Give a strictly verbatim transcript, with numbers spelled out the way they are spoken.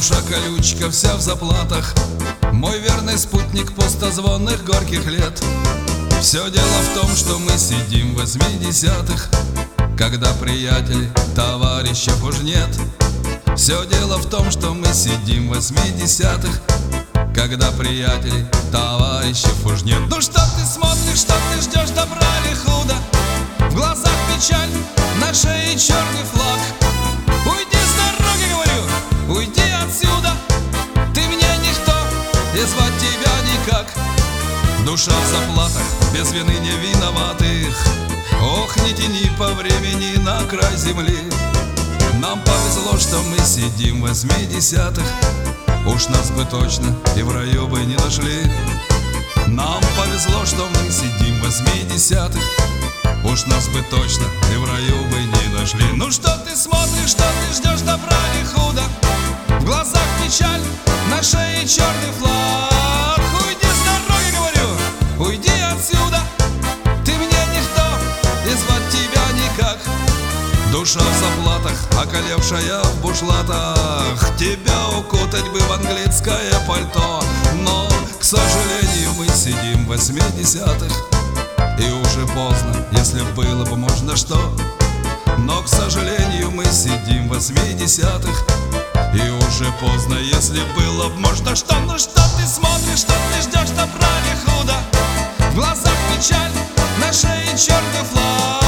Душа колючка вся в заплатах, мой верный спутник пустозвонных горьких лет. Все дело в том, что мы сидим в восьмидесятых, когда приятелей, товарищев уж нет. Все дело в том, что мы сидим в восьмидесятых, когда приятелей, товарищев уж нет. Ну что ты смотришь, что ты ждешь, добра или худо? В глазах печаль, на шее черный флаг. Уйди с дороги, говорю, уйди отсюда. Ты мне никто, и звать тебя никак. Душа в заплатах, без вины не виноватых. Ох, не тяни по времени на край земли. Нам повезло, что мы сидим в восьмидесятых. Уж нас бы точно и в раю бы не нашли. Нам повезло, что мы сидим в восьмидесятых. Уж нас бы точно и в раю бы не нашли. Ну что ты смотришь, что ты ждешь, добра или худо? В глазах печаль, на шее черный флаг. Уйди с дороги, говорю, уйди отсюда. Ты мне никто, и звать тебя никак. Душа в заплатах, околевшая в бушлатах. Тебя укутать бы в английское пальто. Но, к сожалению, мы сидим в восьмидесятых. И уже поздно, если было бы можно что. Но, к сожалению, мы сидим в восьмидесятых. И уже поздно, если было бы можно что. Ну что ты смотришь, что ты ждешь, добра или худо? В глазах печаль, на шее черный флаг.